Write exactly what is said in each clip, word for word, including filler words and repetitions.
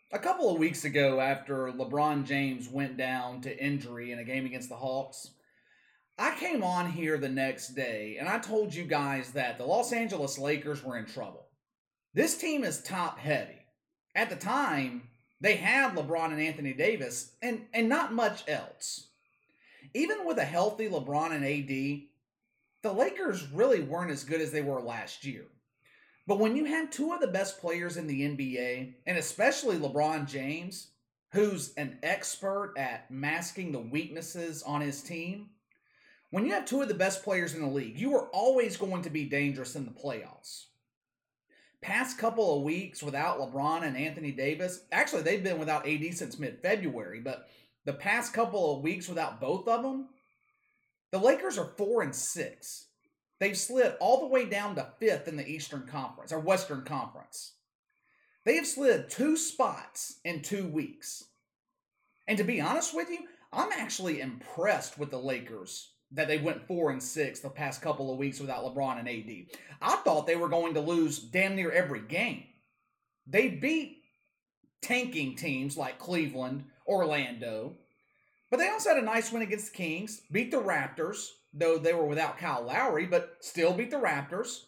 A couple of weeks ago, after LeBron James went down to injury in a game against the Hawks, I came on here the next day and I told you guys that the Los Angeles Lakers were in trouble. This team is top heavy. At the time, they had LeBron and Anthony Davis and, and not much else. Even with a healthy LeBron and A D, the Lakers really weren't as good as they were last year. But when you have two of the best players in the N B A, and especially LeBron James, who's an expert at masking the weaknesses on his team, when you have two of the best players in the league, you are always going to be dangerous in the playoffs. Past couple of weeks without LeBron and Anthony Davis, actually they've been without A D since mid-February, but the past couple of weeks without both of them, the Lakers are four and six. They've slid all the way down to fifth in the Eastern Conference, or Western Conference. They have slid two spots in two weeks. And to be honest with you, I'm actually impressed with the Lakers that they went four and six the past couple of weeks without LeBron and A D. I thought they were going to lose damn near every game. They beat tanking teams like Cleveland, Orlando, but they also had a nice win against the Kings, beat the Raptors, though they were without Kyle Lowry, but still beat the Raptors.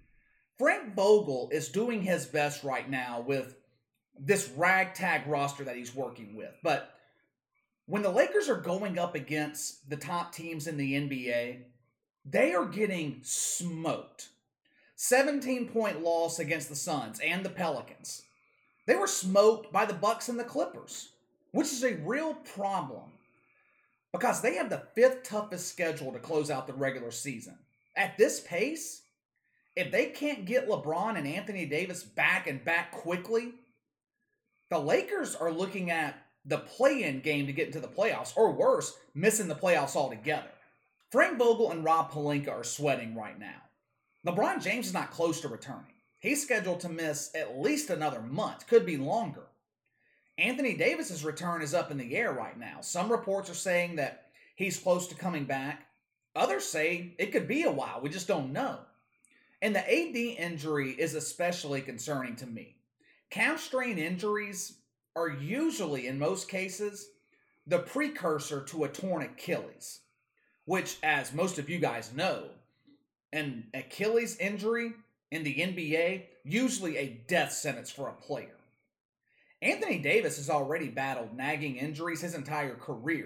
Frank Vogel is doing his best right now with this ragtag roster that he's working with. But when the Lakers are going up against the top teams in the N B A, they are getting smoked. seventeen-point loss against the Suns and the Pelicans. They were smoked by the Bucks and the Clippers, which is a real problem because they have the fifth toughest schedule to close out the regular season. At this pace, if they can't get LeBron and Anthony Davis back and back quickly, the Lakers are looking at the play-in game to get into the playoffs, or worse, missing the playoffs altogether. Frank Vogel and Rob Pelinka are sweating right now. LeBron James is not close to returning. He's scheduled to miss at least another month, could be longer. Anthony Davis's return is up in the air right now. Some reports are saying that he's close to coming back. Others say it could be a while. We just don't know. And the A D injury is especially concerning to me. Calf strain injuries are usually, in most cases, the precursor to a torn Achilles, which, as most of you guys know, an Achilles injury in the N B A, usually a death sentence for a player. Anthony Davis has already battled nagging injuries his entire career.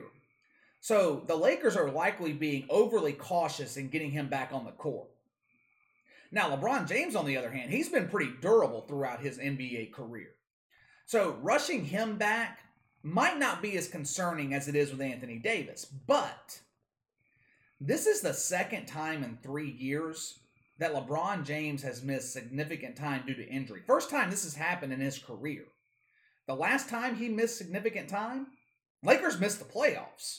So the Lakers are likely being overly cautious in getting him back on the court. Now, LeBron James, on the other hand, he's been pretty durable throughout his N B A career. So rushing him back might not be as concerning as it is with Anthony Davis. But this is the second time in three years that LeBron James has missed significant time due to injury. First time this has happened in his career. The last time he missed significant time, Lakers missed the playoffs.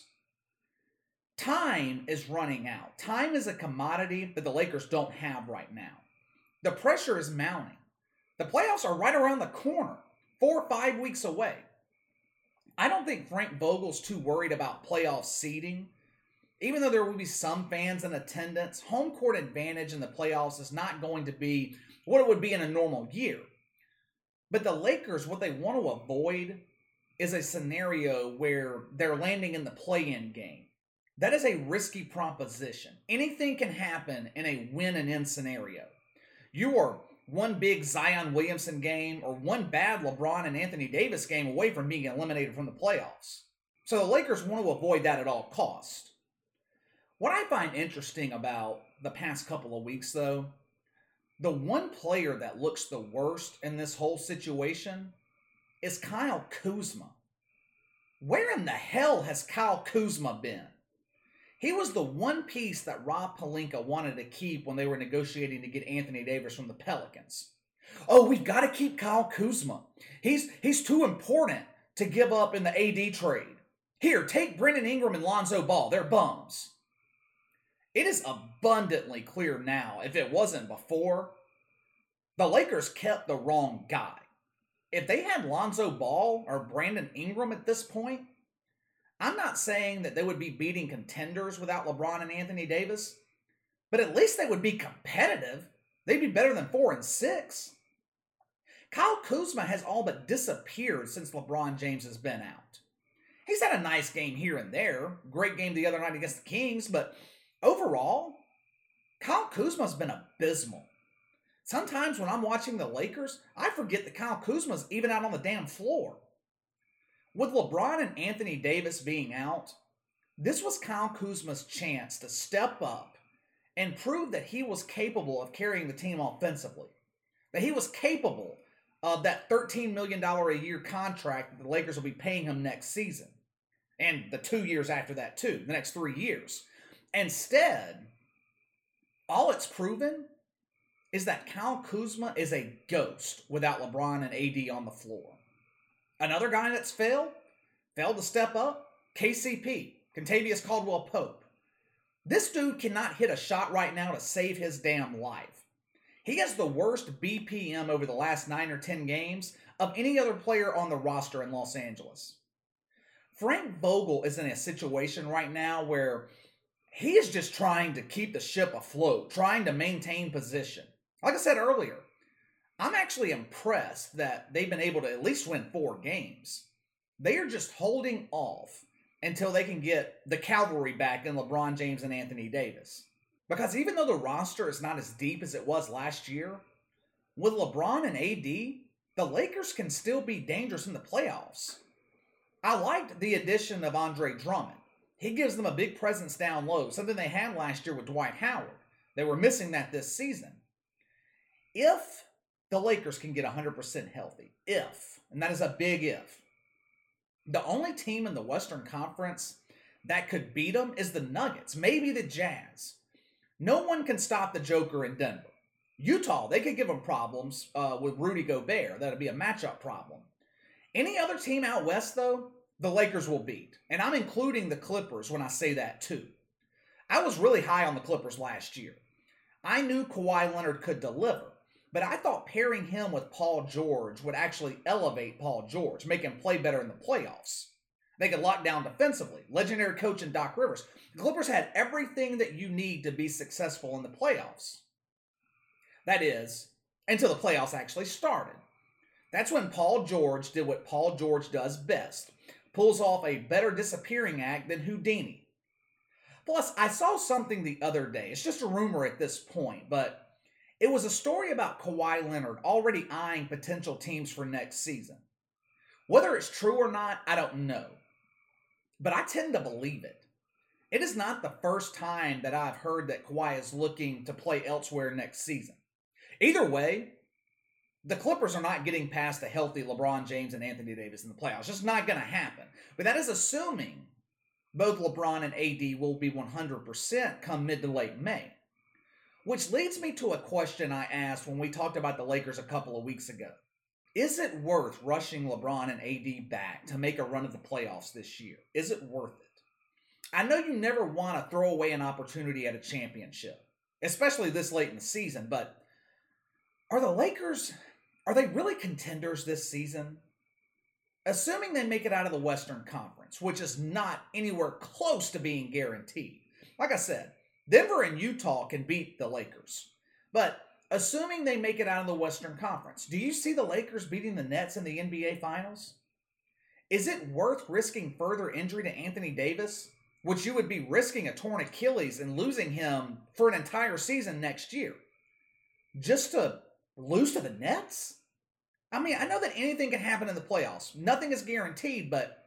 Time is running out. Time is a commodity that the Lakers don't have right now. The pressure is mounting. The playoffs are right around the corner, four or five weeks away. I don't think Frank Vogel's too worried about playoff seeding. Even though there will be some fans in attendance, home court advantage in the playoffs is not going to be what it would be in a normal year. But the Lakers, what they want to avoid is a scenario where they're landing in the play-in game. That is a risky proposition. Anything can happen in a win and in scenario. You are one big Zion Williamson game or one bad LeBron and Anthony Davis game away from being eliminated from the playoffs. So the Lakers want to avoid that at all costs. What I find interesting about the past couple of weeks, though, the one player that looks the worst in this whole situation is Kyle Kuzma. Where in the hell has Kyle Kuzma been? He was the one piece that Rob Pelinka wanted to keep when they were negotiating to get Anthony Davis from the Pelicans. Oh, we've got to keep Kyle Kuzma. He's, he's too important to give up in the A D trade. Here, take Brandon Ingram and Lonzo Ball. They're bums. It is abundantly clear now, if it wasn't before, the Lakers kept the wrong guy. If they had Lonzo Ball or Brandon Ingram at this point, I'm not saying that they would be beating contenders without LeBron and Anthony Davis, but at least they would be competitive. They'd be better than four and six. Kyle Kuzma has all but disappeared since LeBron James has been out. He's had a nice game here and there. Great game the other night against the Kings, but overall, Kyle Kuzma's been abysmal. Sometimes when I'm watching the Lakers, I forget that Kyle Kuzma's even out on the damn floor. With LeBron and Anthony Davis being out, this was Kyle Kuzma's chance to step up and prove that he was capable of carrying the team offensively. That he was capable of that thirteen million dollars a year contract that the Lakers will be paying him next season. And the two years after that too, the next three years. Instead, all it's proven is that Kyle Kuzma is a ghost without LeBron and A D on the floor. Another guy that's failed, failed to step up, K C P, Kentavious Caldwell-Pope. This dude cannot hit a shot right now to save his damn life. He has the worst B P M over the last nine or ten games of any other player on the roster in Los Angeles. Frank Vogel is in a situation right now where he is just trying to keep the ship afloat, trying to maintain position. Like I said earlier, I'm actually impressed that they've been able to at least win four games. They are just holding off until they can get the cavalry back in LeBron James and Anthony Davis. Because even though the roster is not as deep as it was last year, with LeBron and A D, the Lakers can still be dangerous in the playoffs. I liked the addition of Andre Drummond. He gives them a big presence down low, something they had last year with Dwight Howard. They were missing that this season. If the Lakers can get one hundred percent healthy, if, and that is a big if, the only team in the Western Conference that could beat them is the Nuggets, maybe the Jazz. No one can stop the Joker in Denver. Utah, they could give them problems uh, with Rudy Gobert. That'd be a matchup problem. Any other team out west, though, the Lakers will beat. And I'm including the Clippers when I say that, too. I was really high on the Clippers last year. I knew Kawhi Leonard could deliver, but I thought pairing him with Paul George would actually elevate Paul George, make him play better in the playoffs. They could lock down defensively. Legendary coach in Doc Rivers. The Clippers had everything that you need to be successful in the playoffs. That is, until the playoffs actually started. That's when Paul George did what Paul George does best. Pulls off a better disappearing act than Houdini. Plus, I saw something the other day. It's just a rumor at this point, but it was a story about Kawhi Leonard already eyeing potential teams for next season. Whether it's true or not, I don't know. But I tend to believe it. It is not the first time that I've heard that Kawhi is looking to play elsewhere next season. Either way, the Clippers are not getting past a healthy LeBron James and Anthony Davis in the playoffs. It's just not going to happen. But that is assuming both LeBron and A D will be one hundred percent come mid to late May. Which leads me to a question I asked when we talked about the Lakers a couple of weeks ago. Is it worth rushing LeBron and A D back to make a run at the playoffs this year? Is it worth it? I know you never want to throw away an opportunity at a championship, especially this late in the season, but are the Lakers, are they really contenders this season? Assuming they make it out of the Western Conference, which is not anywhere close to being guaranteed. Like I said, Denver and Utah can beat the Lakers, but assuming they make it out of the Western Conference, do you see the Lakers beating the Nets in the N B A Finals? Is it worth risking further injury to Anthony Davis, which you would be risking a torn Achilles and losing him for an entire season next year, just to lose to the Nets? I mean, I know that anything can happen in the playoffs. Nothing is guaranteed, but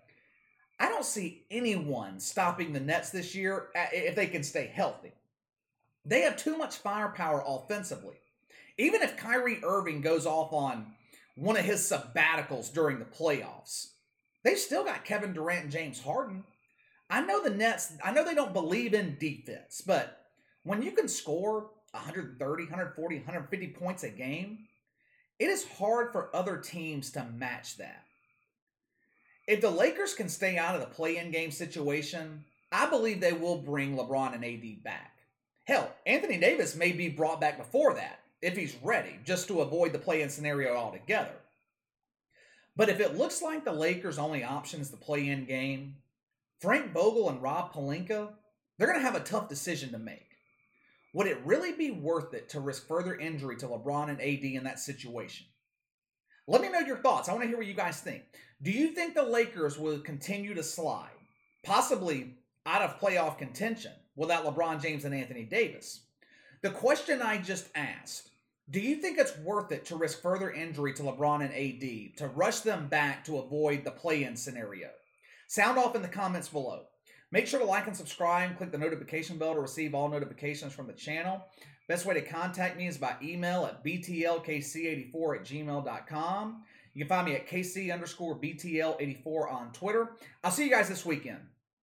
I don't see anyone stopping the Nets this year if they can stay healthy. They have too much firepower offensively. Even if Kyrie Irving goes off on one of his sabbaticals during the playoffs, they've still got Kevin Durant and James Harden. I know the Nets, I know they don't believe in defense, but when you can score one thirty, one forty, one fifty points a game, it is hard for other teams to match that. If the Lakers can stay out of the play-in game situation, I believe they will bring LeBron and A D back. Hell, Anthony Davis may be brought back before that, if he's ready, just to avoid the play-in scenario altogether. But if it looks like the Lakers' only option is the play-in game, Frank Vogel and Rob Pelinka, they're going to have a tough decision to make. Would it really be worth it to risk further injury to LeBron and A D in that situation? Let me know your thoughts. I want to hear what you guys think. Do you think the Lakers will continue to slide, possibly out of playoff contention, without LeBron James and Anthony Davis? The question I just asked, do you think it's worth it to risk further injury to LeBron and A D to rush them back to avoid the play-in scenario? Sound off in the comments below. Make sure to like and subscribe. Click the notification bell to receive all notifications from the channel. Best way to contact me is by email at b t l k c eighty-four at gmail dot com. You can find me at kc underscore btl eighty-four on Twitter. I'll see you guys this weekend.